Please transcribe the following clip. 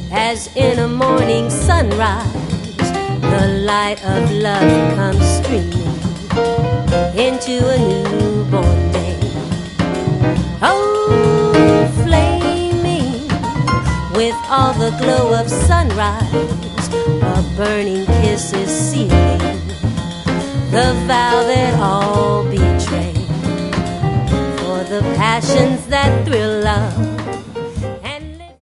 as in a morning sunrise, the light of love comes streaming into a newborn day. Oh, flaming with all the glow of sunrise, a burning kiss is sealing the vow that all betray. For the passions that thrill love